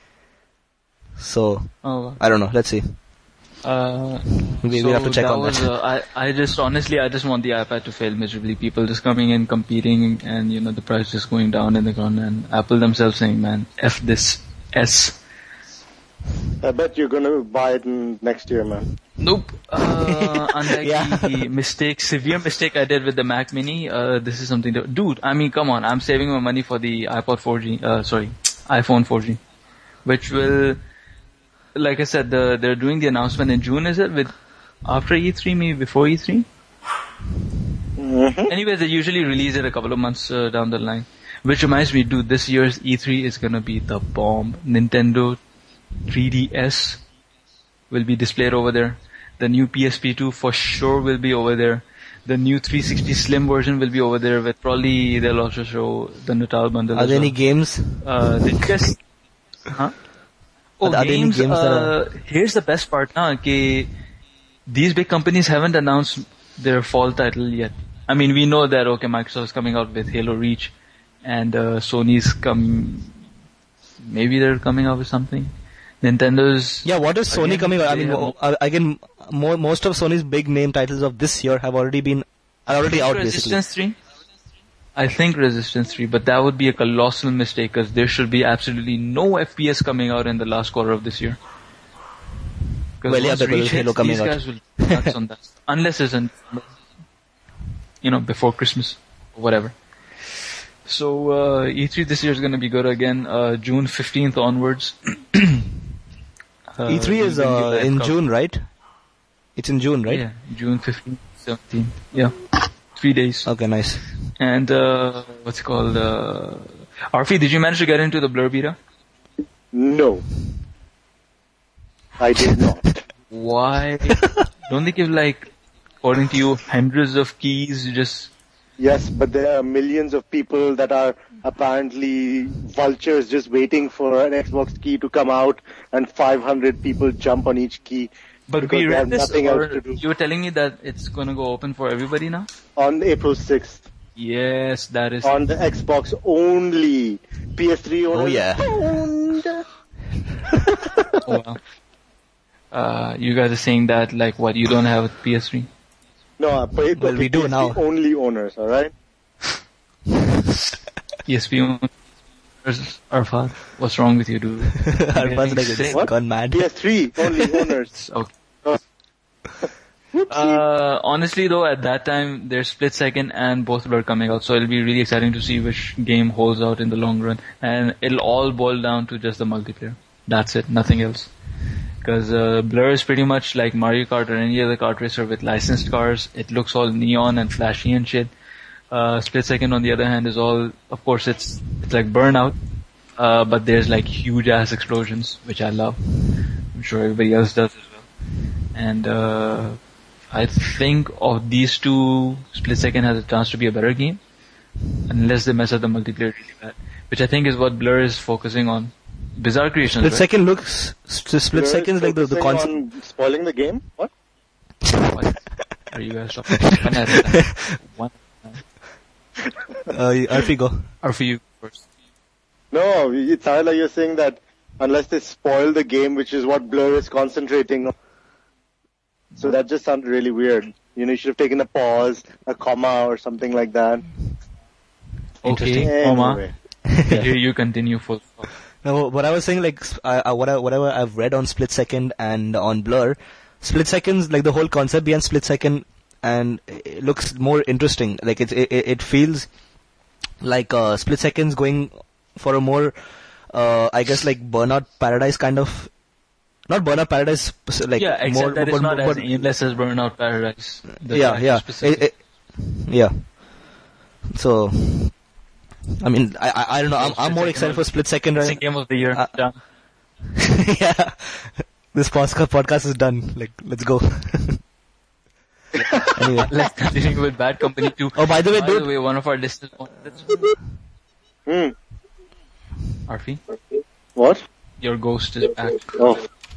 So Oh, I don't know. Let's see. uh, We so we have to check that on was, that. Uh, I I just honestly I just want the iPad to fail miserably. People just coming in, competing, and you know the price just going down in the ground, and Apple themselves saying, "Man, f this S." I bet you're gonna buy it in next year, man. Nope. Uh, unlike Yeah. the, the mistake, severe mistake I did with the Mac Mini, uh, this is something that, dude, I mean, come on, I'm saving my money for the iPod four G, uh, sorry, iPhone four G, which will, like I said, the, they're doing the announcement in June, is it? With, after E three, maybe before E three? Mm-hmm. Anyways, they usually release it a couple of months uh, down the line. Which reminds me, dude, this year's E three is gonna be the bomb. Nintendo three D S will be displayed over there. The new P S P two for sure will be over there. The new three sixty Slim version will be over there, with probably they'll also show the Natal bundle. Are as there any well. games? Uh, they just, huh? Oh, are there any games, games that uh, are... here's the best part now, okay, these big companies haven't announced their fall title yet. I mean, we know that, okay, Microsoft's coming out with Halo Reach, and uh, Sony's come, maybe they're coming out with something. Nintendo's... Yeah, what is Sony again, coming out? I they mean, have mo- uh, again, mo- most of Sony's big name titles of this year have already been, are already out basically. Resistance three? I think Resistance three, but that would be a colossal mistake because there should be absolutely no F P S coming out in the last quarter of this year. Well, yeah, because Reach Halo hits, coming these out. guys will be nuts on that. Unless it's in, you know, before Christmas or whatever. So, uh, E three this year is going to be good again, uh, June fifteenth onwards. uh, E three is uh, in June, right? It's in June, right? Yeah, June fifteenth, seventeenth. Yeah. Three days. Okay, nice. And, uh, what's it called, uh, Arfi, did you manage to get into the Blur beta? No. I did not. Why? Don't they give like, according to you, hundreds of keys just... Yes, but there are millions of people that are apparently vultures just waiting for an Xbox key to come out, and five hundred people jump on each key. But we read this, nothing or else to do. you were telling me that it's gonna go open for everybody now? On April sixth. Yes, that is... On the Xbox only. P S three owners. Oh, yeah. Owned. Oh, wow. Uh, you guys are saying that, like, what, you don't have a P S three? No, uh, P- Well, we do P S three now. only owners, alright? P S P owners, Arfad, what's wrong with you, dude? Arfad's like, it's What? gone mad. P S three only owners. Okay. Whoopsie. Uh, honestly though, at that time, there's Split Second and both were coming out, so it'll be really exciting to see which game holds out in the long run. And it'll all boil down to just the multiplayer. That's it, nothing else. Because uh, Blur is pretty much like Mario Kart or any other kart racer with licensed cars. It looks all neon and flashy and shit. Uh, Split Second, on the other hand, is all, of course, it's it's like Burnout, uh, but there's like huge ass explosions, which I love. I'm sure everybody else does as well. And uh, I think of these two, Split Second has a chance to be a better game, unless they mess up the multiplayer really bad, which I think is what Blur is focusing on. Bizarre Creations, Split right? Second looks, st- Split Blur is Second is like the, the focusing concept. on spoiling the game? What? What are you guys talking about? One at a time. One Uh, Arfi, go. or for you first. No, it sounded like you're saying that unless they spoil the game, which is what Blur is concentrating on. So that just sounded really weird. You know, you should have taken a pause, a comma, or something like that. Okay, Anyway. comma. Here you continue full stop. No, what I was saying, like, sp- I, I, what I, whatever I've read on Split Second and on Blur, Split Second's, like, the whole concept behind Split Second, and it looks more interesting. Like, it, it, it feels like, uh, Split Second's going for a more, uh, I guess, like, Burnout Paradise kind of, not Burnout Paradise, like, Yeah, except more, that it's but, not as but, aimless as Burnout Paradise. The yeah, yeah, specific- It- it- yeah. So, I mean, I, I, I don't know, I'm, I'm more excited for Split Second, It's right? a game of the year. Uh, Done. Yeah. This podcast podcast is done. Like, let's go. Anyway. Let's continue with Bad Company two. Oh, by the way, by dude. the way, one of our listeners wanted Hmm. Arfi, What? your ghost is back. Oh.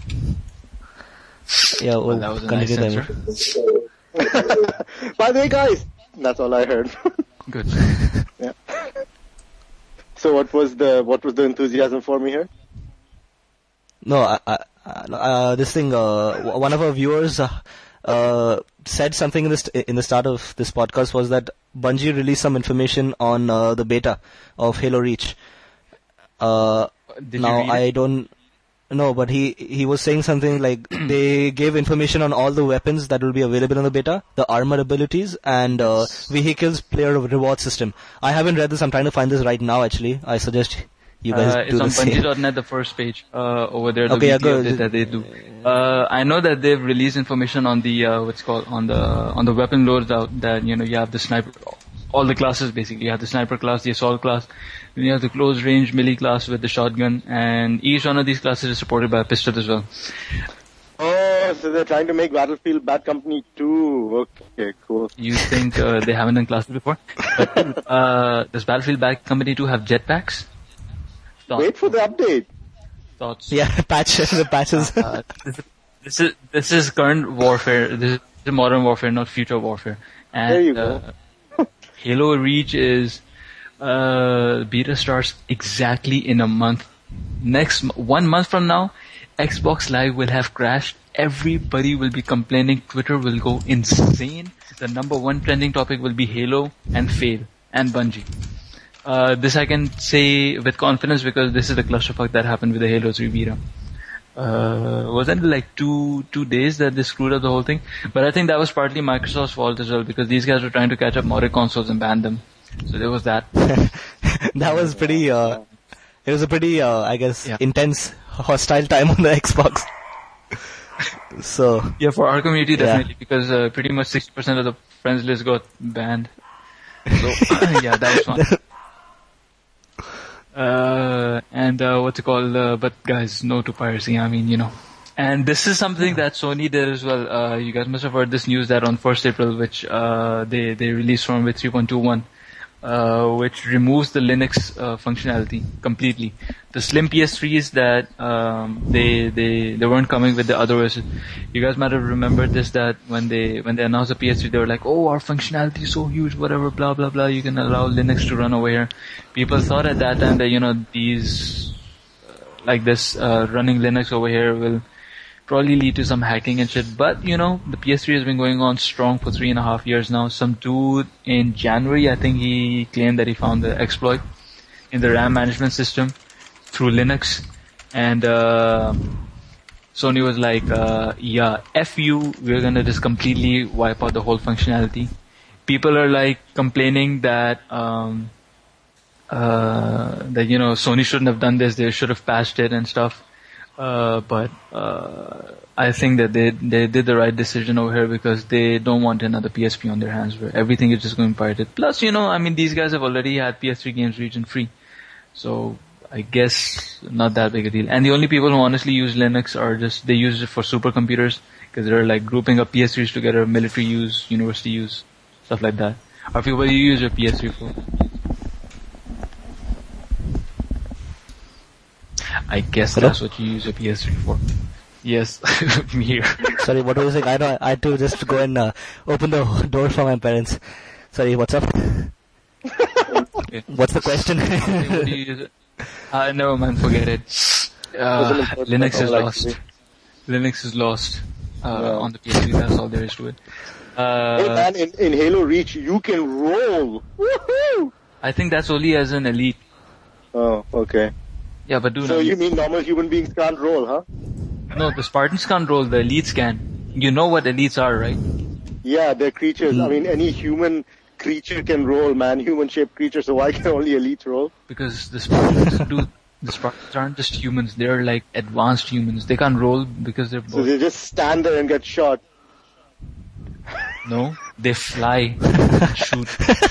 Yeah, well, That was a nice continue answer. then. By the way, guys, that's all I heard. Good. Yeah. So what was the what was the enthusiasm for me here? No, I, I, uh, this thing, uh, w- one of our viewers, uh, uh, said something in the, st- in the start of this podcast was that Bungie released some information on, uh, the beta of Halo Reach. Uh, Did you now read I it? don't know, but he, he was saying something like they gave information on all the weapons that will be available in the beta, the armor abilities, and, uh, vehicles player reward system. I haven't read this, I'm trying to find this right now actually. I suggest you guys Uh, do it's on the same. Bungie dot net, the first page, uh, over there, the Okay, yeah, weekly go- update that they do. Uh, I know that they've released information on the, uh, what's called, on the, on the weapon loads out that, you know, you have the sniper, all the classes basically. You have the sniper class, the assault class, then you have the close range melee class with the shotgun, and each one of these classes is supported by a pistol as well. Oh, so they're trying to make Battlefield Bad Company two. Okay, cool. You think, uh, they haven't done classes before? But, uh, does Battlefield Bad Company two have jetpacks? Stop. Wait for the update. thoughts? Yeah, patch the patches. Uh, this, this is this is current warfare. This is modern warfare, not future warfare. And, there you go. Uh, Halo Reach is uh, beta starts exactly in a month. Next one month from now, Xbox Live will have crashed. Everybody will be complaining. Twitter will go insane. The number one trending topic will be Halo and Fail and Bungie. Uh, this I can say with confidence because this is the clusterfuck that happened with the Halo three beta. Uh, wasn't it like two two days that they screwed up the whole thing? But I think that was partly Microsoft's fault as well because these guys were trying to catch up modded consoles and ban them. So there was that. That was pretty. Uh, it was a pretty, uh, I guess, yeah. intense, hostile time on the Xbox. So yeah, for our community definitely yeah. because uh, pretty much sixty percent of the friends list got banned. So yeah, that was fun. Uh, and uh, what's it called? Uh, but guys, no to piracy. I mean, you know. And this is something that Sony did as well. Uh, you guys must have heard this news that on first April, which uh, they they released from with three point two one. Uh, which removes the Linux uh, functionality completely. The slim P S threes that um, they they they weren't coming with the other O S. You guys might have remembered this that when they when they announced the P S three, they were like, "Oh, our functionality is so huge, whatever, blah blah blah. You can allow Linux to run over here." People thought at that time that you know these uh, like this uh, running Linux over here will probably lead to some hacking and shit. But, you know, the P S three has been going on strong for three and a half years now. Some dude in January, I think he claimed that he found the exploit in the RAM management system through Linux. And, uh, Sony was like, uh, yeah, F you, we're gonna just completely wipe out the whole functionality. People are like complaining that, um, uh, that, you know, Sony shouldn't have done this, they should have patched it and stuff. Uh, but, uh, I think that they, they did the right decision over here because they don't want another P S P on their hands where everything is just going pirated. Plus, you know, I mean, these guys have already had P S three games region free. So, I guess not that big a deal. And the only people who honestly use Linux are just, they use it for supercomputers because they're like grouping up P S threes together, military use, university use, stuff like that. Or people, what do you use your P S three for? I guess Hello? That's what you use your P S three for. Yes, I'm here. Sorry, what was it? I know I had to just go and uh, open the door for my parents. Sorry, what's up? Okay. What's the question? Okay, what do you use it? Uh, never mind, forget it. Uh, Linux is lost. Linux is lost uh, yeah. on the P S three. That's all there is to it. Uh, hey man, in, in Halo Reach, you can roll. Woohoo! I think that's only as an elite. Oh, okay. Yeah, but do So not. you mean normal human beings can't roll, huh? No, the Spartans can't roll. The elites can. You know what elites are, right? Yeah, they're creatures. Mm. I mean, any human creature can roll, man. Human-shaped creature. So why can only elites roll? Because the Spartans do. The Spartans aren't just humans. They're like advanced humans. They can't roll because they're. So they just stand there and get shot. No, they fly, shoot.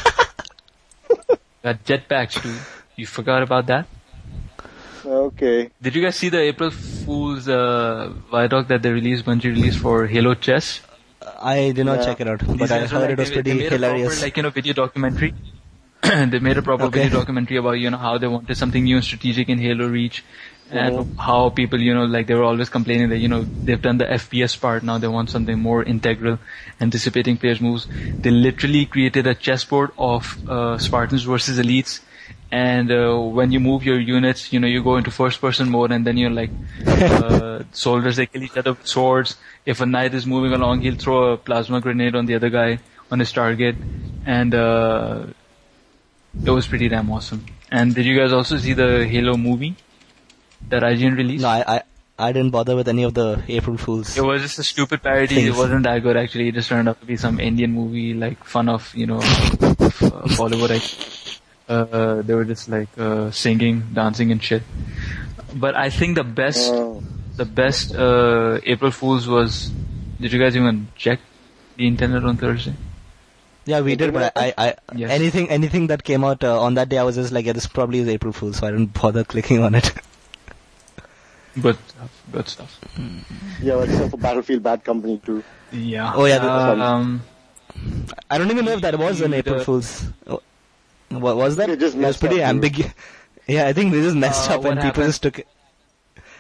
Got jetpacks too. You forgot about that? Okay. Did you guys see the April Fool's uh, Vidoc that they released, Bungie released for Halo Chess? I did not Yeah. check it out, These but I guys were heard like- it was they- pretty they made hilarious. A proper, like, you know, video documentary. They made a proper Okay. video documentary about, you know, how they wanted something new and strategic in Halo Reach. And Mhm. how people, you know, like they were always complaining that, you know, they've done the F P S part, now they want something more integral, anticipating players' moves. They literally created a chessboard of uh, Spartans versus elites. And uh, when you move your units, you know, you go into first-person mode, and then you're like, uh, soldiers, they kill each other with swords. If a knight is moving along, he'll throw a plasma grenade on the other guy, on his target. And uh, it was pretty damn awesome. And did you guys also see the Halo movie that I G N released? No, I, I I didn't bother with any of the April Fools. It was just a stupid parody. Things. It wasn't that good actually. It just turned out to be some Indian movie, like fun of, you know, of, uh, Bollywood. Uh, they were just like uh, singing, dancing, and shit. But I think the best, Oh. the best uh, April Fools was. Did you guys even check the internet on Thursday? Yeah, we did, but I, I, I Yes. anything anything that came out uh, on that day, I was just like, yeah, this probably is April Fool, so I didn't bother clicking on it. Good stuff. Good stuff. Yeah, except for Battlefield Bad Company too. Yeah. Oh, yeah, the- Uh, um, I don't even know if that was an The- April Fool's. Oh, what was that? They just It was messed pretty up, dude. ambiguous. Yeah, I think they just messed Uh, up and what people happened? just took it.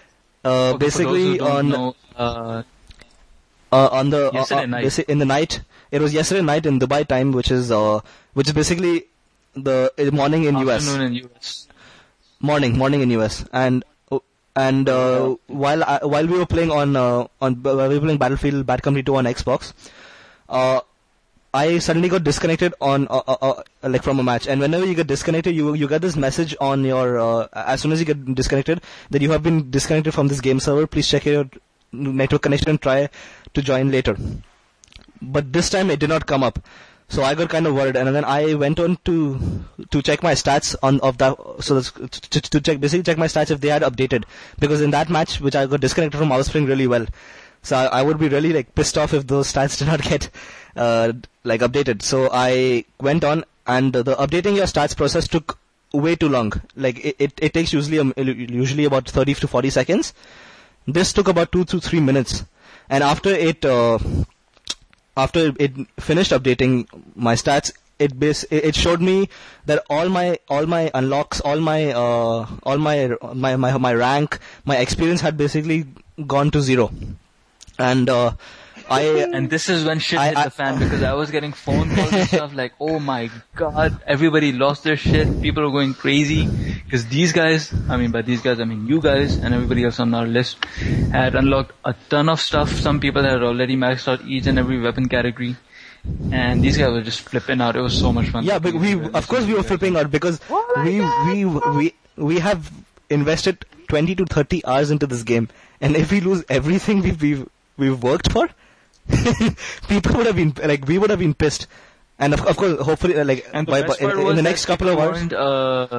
Uh, Okay, basically for those who don't on know, uh, uh, on the uh, Yesterday uh, night. basi- in the night. It was yesterday night in Dubai time, which is uh, which is basically the uh, morning in U S. afternoon in U S. Morning, morning in U S. And uh, and uh, while I, while we were playing on uh, on while we were playing Battlefield Bad Company two on Xbox, uh, I suddenly got disconnected on uh, uh, uh, like from a match. And whenever you get disconnected, you you get this message on your uh, as soon as you get disconnected that you have been disconnected from this game server. Please check your network connection and try to join later. But this time it did not come up, so I got kind of worried. And then I went on to to check my stats on of that, so that's, to, to check basically check my stats if they had updated, because in that match which I got disconnected from, I was playing really well. So I, I would be really like pissed off if those stats did not get uh, like updated. So I went on, and the updating your stats process took way too long. Like it, it, it takes usually um, usually about thirty to forty seconds. This took about two to three minutes, and after it. Uh, After it finished updating my stats, it bas- it showed me that all my all my unlocks, all my uh, all my, my my my rank, my experience had basically gone to zero, and uh, I And this is when shit I- hit I- the fan, because I was getting phone calls and stuff like, oh my god, everybody lost their shit, people are going crazy, because these guys, I mean by these guys I mean you guys and everybody else on our list, had unlocked a ton of stuff. Some people had already maxed out each and every weapon category, and these guys were just flipping out. It was so much fun. yeah, but we of course we were flipping out, because we we we we have invested twenty to thirty hours into this game, and if we lose everything we we've we've worked for, people would have been like we would have been pissed. And of, of course, hopefully, uh, like And the by, best by, part in, in was the that next couple of people hours. weren't, Uh,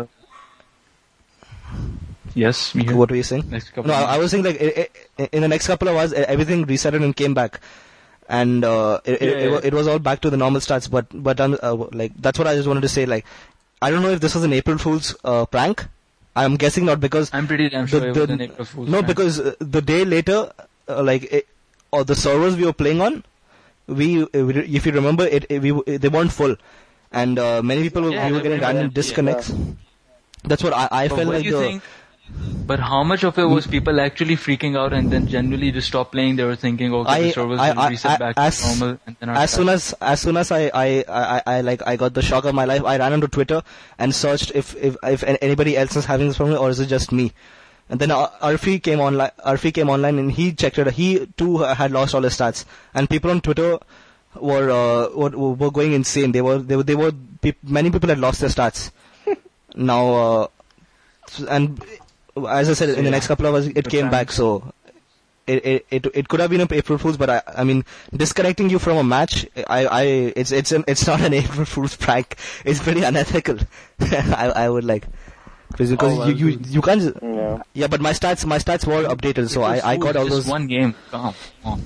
yes, me here. What were you saying? Next couple No, of I, I was saying like i- i- in the next couple of hours, e- everything resetted and came back, and uh, it, Yeah, it, it, wa- yeah. it was all back to the normal stats. But but um, uh, like that's what I just wanted to say. Like I don't know if this was an April Fool's uh, prank. I'm guessing not, because I'm pretty damn the, sure it the, was an April Fool's no, prank. because uh, the day later, uh, like it, or the servers we were playing on, we uh, we- if you remember it, it we w- they weren't full, and uh, many people Yeah, we were they getting were random empty, yeah. disconnects. That's what I, I But felt what like do you the. think? But how much of it was people actually freaking out and then generally just stopped playing? They were thinking, okay, I- the servers I- will I- reset I- back as- to normal, and then our As soon stats- as as soon as I, I, I, I like I got the shock of my life, I ran onto Twitter and searched if if if anybody else is having this problem or is it just me. And then Ar- Arfi came online. Arfi came online and he checked it. He too had lost all his stats, and people on Twitter were uh, were, were going insane. They were they were they were peop- many people had lost their stats. Now uh, and as I said, in the next couple of hours, it Good came back. times. So it, it it it could have been an April Fool's, but I I mean disconnecting you from a match, I I it's it's an, it's not an April Fool's prank. It's pretty unethical. I I would like because because Oh, well, you, you you can't just- Yeah. yeah, but my stats my stats were updated, so I April I got Fool's all is those. just one game. Come on.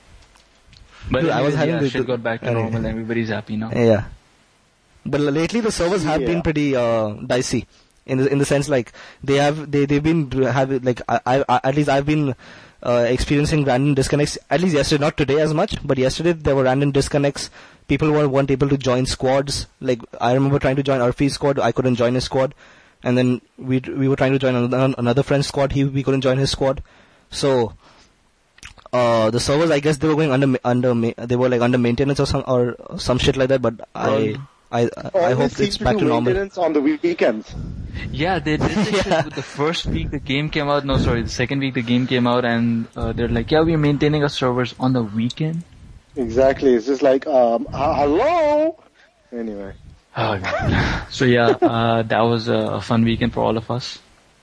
But Dude, I was anyways, having yeah, the- shit the- got back to anyway. normal. Everybody's happy now. Yeah, but lately the servers have Yeah. been pretty uh, dicey in the in the sense like they have they they've been have like I, I I- at least I've been uh, experiencing random disconnects. At least yesterday, not today as much, but yesterday there were random disconnects. People were weren't able to join squads. Like I remember trying to join Arfi's squad, I couldn't join his squad, and then we we were trying to join another, another friend's squad. He we couldn't join his squad, so. Uh, the servers, I guess they were going under ma- under ma- they were like under maintenance or some or some shit like that. But I I I, I Always hope seem it's to back do to normal. maintenance on the weekends. Yeah, they did this Yeah. shit with the first week the game came out. No, sorry, the second week the game came out, and uh, they're like, yeah, we're maintaining our servers on the weekend. Exactly. It's just like, um, h- hello. Anyway. Oh, God. So yeah, uh, that was a, a fun weekend for all of us.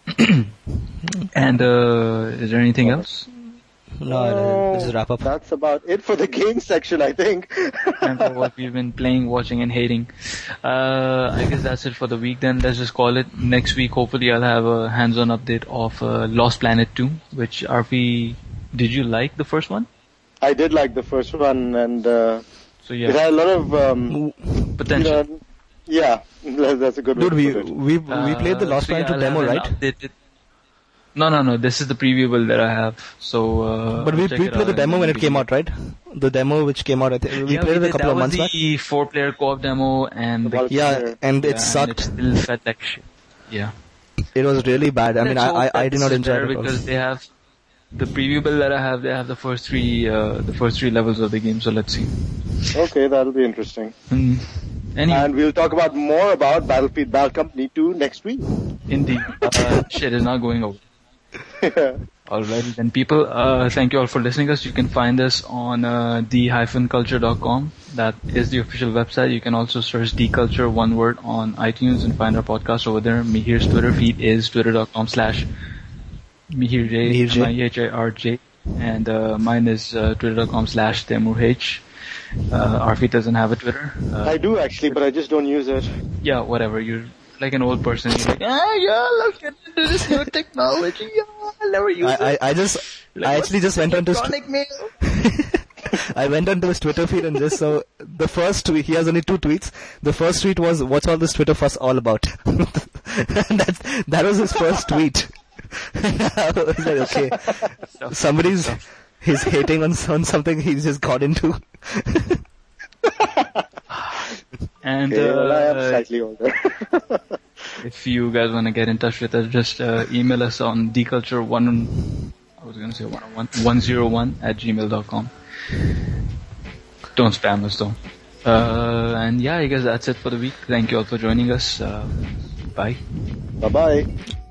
And uh, is there anything else? No, no, let's just wrap up. That's about it for the game section, I think. And for what we've been playing, watching, and hating. Uh, I guess that's it for the week then. Let's just call it. Next week, hopefully, I'll have a hands-on update of uh, Lost Planet two, which R P, did you like the first one? I did like the first one, and uh, So it yeah, had a lot of um, potential. you know, yeah, that's a good Dude, way we to put it. we we played the Uh, Lost so Planet yeah, two I'll demo, have an right? updated- No, no, no. This is the preview build that I have. So, uh, But we I'll check we it played out the and demo then when it we came can- out, right? The demo which came out, I think we Yeah, played we it a did. couple that of was months back. the four-player co-op demo, and the, Yeah, and it yeah, sucked. And it still felt like shit. Yeah. It was really bad. I mean, Let's I hope I, that I did this not is enjoy better it at all. because they have the preview build that I have, they have the first three, uh, the first three levels of the game. So let's see. Okay, that'll be interesting. Mm. Anyway. And we'll talk about more about Battlefield Bad Company two next week. Indeed. Uh, shit is not going over. Alrighty then, people. Uh, thank you all for listening to us. You can find us on uh, d dash culture dot com. That is the official website. You can also search dculture, one word, on iTunes and find our podcast over there. Mihir's Twitter feed is twitter.com slash Mihir M I H I R J. And uh, mine is uh, twitter.com slash Temurh. Uh, Arfi doesn't have a Twitter. Uh, I do actually, but I just don't use it. Yeah, whatever. You're like an old person. You're like, ah, yeah, look at this new technology. Yeah, I'll never use I, it. I, I just, like, I actually just went on to electronic mail. I went onto his Twitter feed and just saw the first tweet. He has only two tweets. The first tweet was, "What's all this Twitter fuss all about?" that that was his first tweet. I was like, okay, somebody's he's hating on on something he's just got into. And okay, uh, well, I am slightly older. If you guys want to get in touch with us, just uh, email us on dculture one. I was going to say one one one zero one at gmail dot com. Don't spam us though. Uh, and yeah, I guess that's it for the week. Thank you all for joining us. Uh, bye. Bye bye.